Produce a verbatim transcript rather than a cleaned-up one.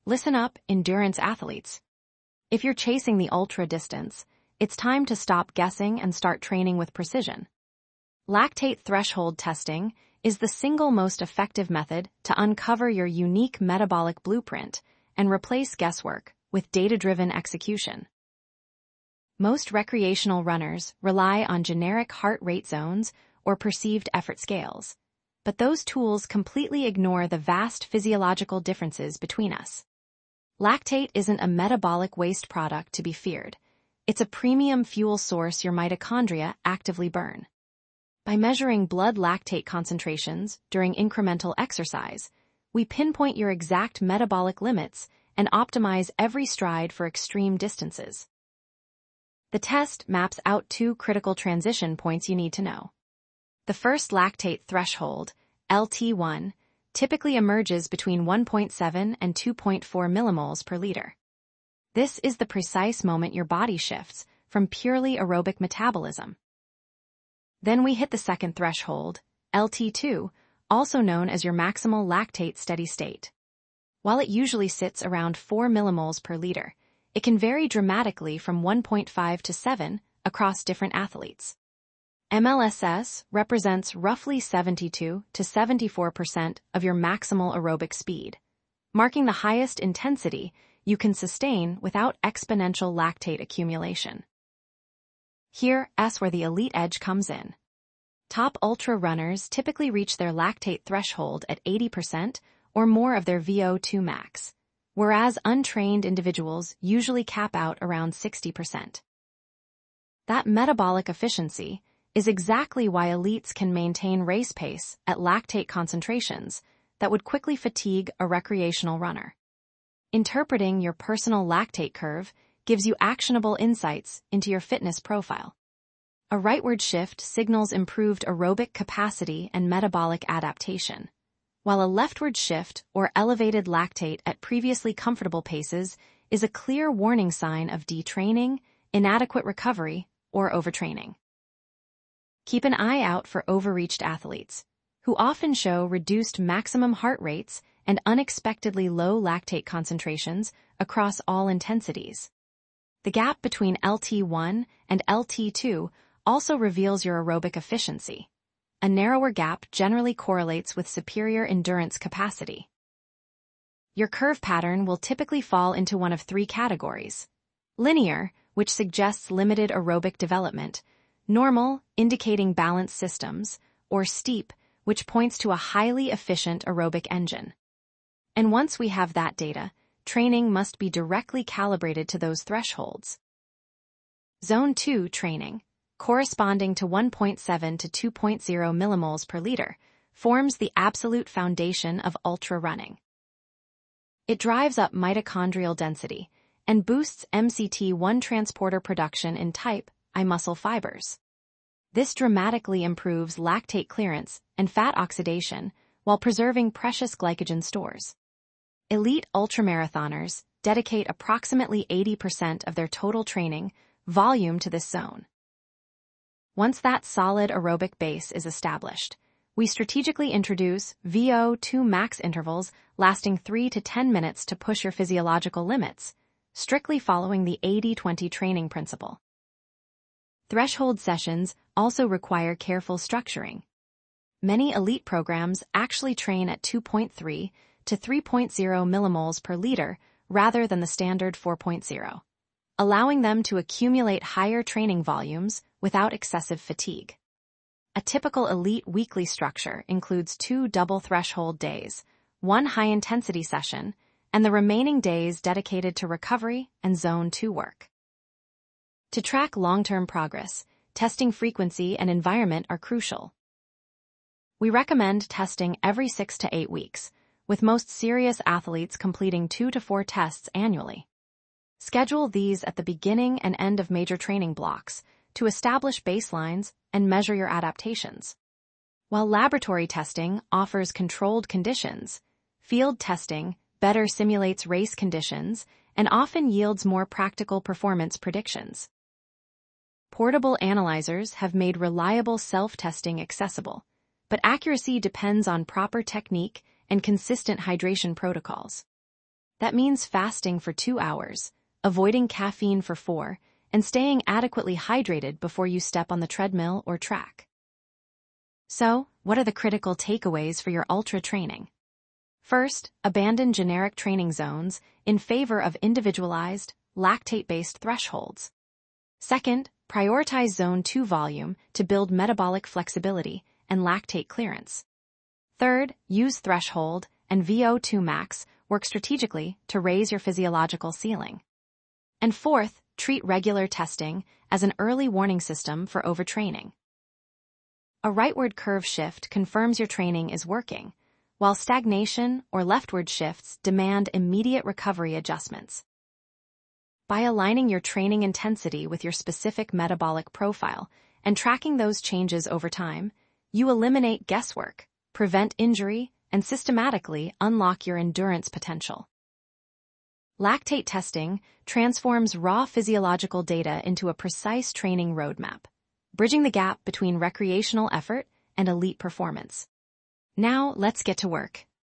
Listen up, endurance athletes. If you're chasing the ultra distance, it's time to stop guessing and start training with precision. Lactate threshold testing is the single most effective method to uncover your unique metabolic blueprint and replace guesswork with data-driven execution. Most recreational runners rely on generic heart rate zones or perceived effort scales, but those tools completely ignore the vast physiological differences between us. Lactate isn't a metabolic waste product to be feared. It's a premium fuel source your mitochondria actively burn. By measuring blood lactate concentrations during incremental exercise, we pinpoint your exact metabolic limits and optimize every stride for extreme distances. The test maps out two critical transition points you need to know. The first lactate threshold, L T one, typically emerges between one point seven and two point four millimoles per liter. This is the precise moment your body shifts from purely aerobic metabolism. Then we hit the second threshold, L T two, also known as your maximal lactate steady state. While it usually sits around four millimoles per liter, it can vary dramatically from one point five to seven across different athletes. M L S S represents roughly seventy-two to seventy-four percent of your maximal aerobic speed, marking the highest intensity you can sustain without exponential lactate accumulation. Here is where the elite edge comes in. Top ultra runners typically reach their lactate threshold at eighty percent or more of their V O two max, whereas untrained individuals usually cap out around sixty percent. That metabolic efficiency is exactly why elites can maintain race pace at lactate concentrations that would quickly fatigue a recreational runner. Interpreting your personal lactate curve gives you actionable insights into your fitness profile. A rightward shift signals improved aerobic capacity and metabolic adaptation, while a leftward shift or elevated lactate at previously comfortable paces is a clear warning sign of detraining, inadequate recovery, or overtraining. Keep an eye out for overreached athletes, who often show reduced maximum heart rates and unexpectedly low lactate concentrations across all intensities. The gap between L T one and L T two also reveals your aerobic efficiency. A narrower gap generally correlates with superior endurance capacity. Your curve pattern will typically fall into one of three categories: linear, which suggests limited aerobic development; normal, indicating balanced systems; or steep, which points to a highly efficient aerobic engine. And once we have that data, training must be directly calibrated to those thresholds. Zone two training, corresponding to one point seven to two point zero millimoles per liter, forms the absolute foundation of ultra running. It drives up mitochondrial density and boosts M C T one transporter production in type I muscle fibers. This dramatically improves lactate clearance and fat oxidation while preserving precious glycogen stores. Elite ultramarathoners dedicate approximately eighty percent of their total training volume to this zone. Once that solid aerobic base is established, we strategically introduce V O two max intervals lasting three to ten minutes to push your physiological limits, strictly following the eighty twenty training principle. Threshold sessions also require careful structuring. Many elite programs actually train at two point three to three point zero millimoles per liter rather than the standard four point zero, allowing them to accumulate higher training volumes without excessive fatigue. A typical elite weekly structure includes two double threshold days, one high-intensity session, and the remaining days dedicated to recovery and zone two work. To track long-term progress, testing frequency and environment are crucial. We recommend testing every six to eight weeks, with most serious athletes completing two to four tests annually. Schedule these at the beginning and end of major training blocks to establish baselines and measure your adaptations. While laboratory testing offers controlled conditions, field testing better simulates race conditions and often yields more practical performance predictions. Portable analyzers have made reliable self-testing accessible, but accuracy depends on proper technique and consistent hydration protocols. That means fasting for two hours, avoiding caffeine for four, and staying adequately hydrated before you step on the treadmill or track. So, what are the critical takeaways for your ultra training? First, abandon generic training zones in favor of individualized, lactate-based thresholds. Second, prioritize zone two volume to build metabolic flexibility and lactate clearance. Third, use threshold and V O two max work strategically to raise your physiological ceiling. And fourth, treat regular testing as an early warning system for overtraining. A rightward curve shift confirms your training is working, while stagnation or leftward shifts demand immediate recovery adjustments. By aligning your training intensity with your specific metabolic profile and tracking those changes over time, you eliminate guesswork, prevent injury, and systematically unlock your endurance potential. Lactate testing transforms raw physiological data into a precise training roadmap, bridging the gap between recreational effort and elite performance. Now, let's get to work.